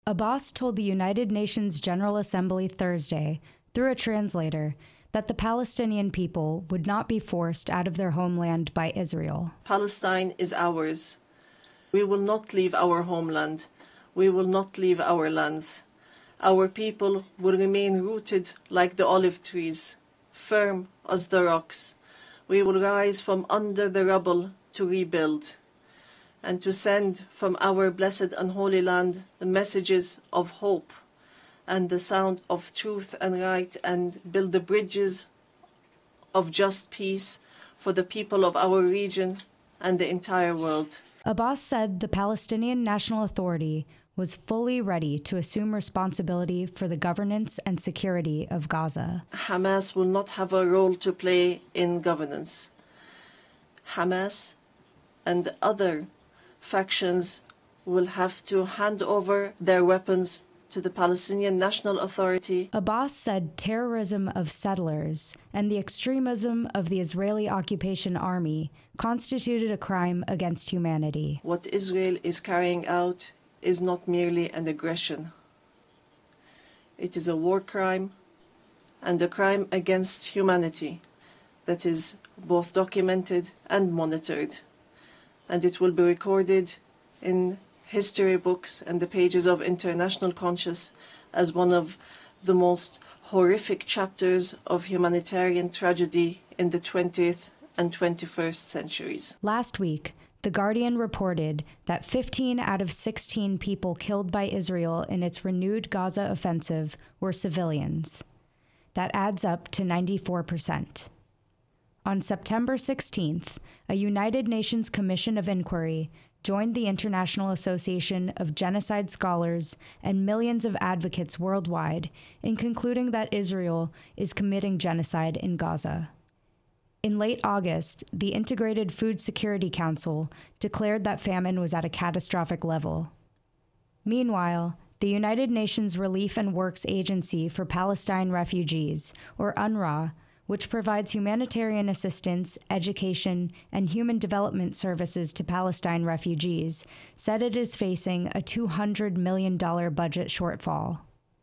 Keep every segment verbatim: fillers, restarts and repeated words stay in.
Abbas told the United Nations General Assembly Thursday, through a translator, that the Palestinian people would not be forced out of their homeland by Israel. Palestine is ours. We will not leave our homeland. We will not leave our lands. Our people will remain rooted like the olive trees, firm as the rocks. We will rise from under the rubble to rebuild, and to send from our blessed and holy land the messages of hope and the sound of truth and right, and build the bridges of just peace for the people of our region and the entire world. Abbas said the Palestinian National Authority was fully ready to assume responsibility for the governance and security of Gaza. Hamas will not have a role to play in governance. Hamas and other factions will have to hand over their weapons to the Palestinian National Authority. Abbas said terrorism of settlers and the extremism of the Israeli occupation army constituted a crime against humanity. What Israel is carrying out is not merely an aggression. It is a war crime and a crime against humanity that is both documented and monitored. And it will be recorded in history books and the pages of international conscience as one of the most horrific chapters of humanitarian tragedy in the twentieth and twenty-first centuries. Last week, The Guardian reported that fifteen out of sixteen people killed by Israel in its renewed Gaza offensive were civilians. That adds up to ninety-four percent. On September sixteenth, a United Nations Commission of Inquiry joined the International Association of Genocide Scholars and millions of advocates worldwide in concluding that Israel is committing genocide in Gaza. In late August, the Integrated Food Security Council declared that famine was at a catastrophic level. Meanwhile, the United Nations Relief and Works Agency for Palestine Refugees, or UNRWA, which provides humanitarian assistance, education, and human development services to Palestine refugees, said it is facing a two hundred million dollars budget shortfall.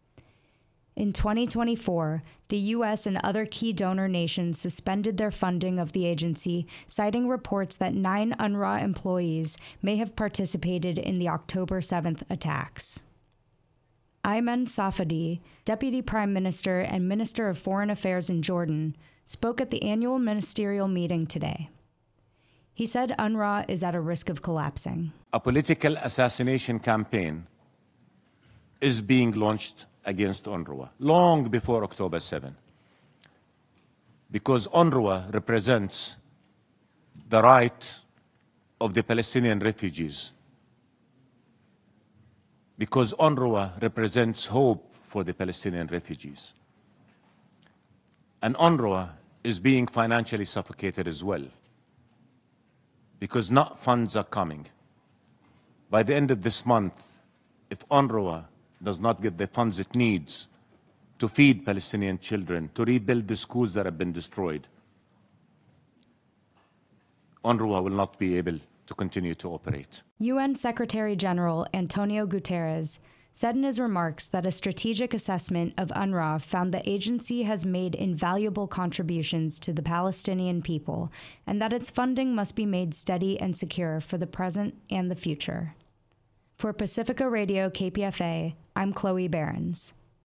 In twenty twenty-four, the U S and other key donor nations suspended their funding of the agency, citing reports that nine UNRWA employees may have participated in the October seventh attacks. Ayman Safadi, Deputy Prime Minister and Minister of Foreign Affairs in Jordan, spoke at the annual ministerial meeting today. He said UNRWA is at a risk of collapsing. A political assassination campaign is being launched against UNRWA long before October seventh, because UNRWA represents the right of the Palestinian refugees, because UNRWA represents hope for the Palestinian refugees. And UNRWA is being financially suffocated as well, because not funds are coming. By the end of this month, if UNRWA does not get the funds it needs to feed Palestinian children, to rebuild the schools that have been destroyed, UNRWA will not be able to continue to operate. U N Secretary General Antonio Guterres said in his remarks that a strategic assessment of UNRWA found the agency has made invaluable contributions to the Palestinian people and that its funding must be made steady and secure for the present and the future. For Pacifica Radio K P F A, I'm Chloe Behrens.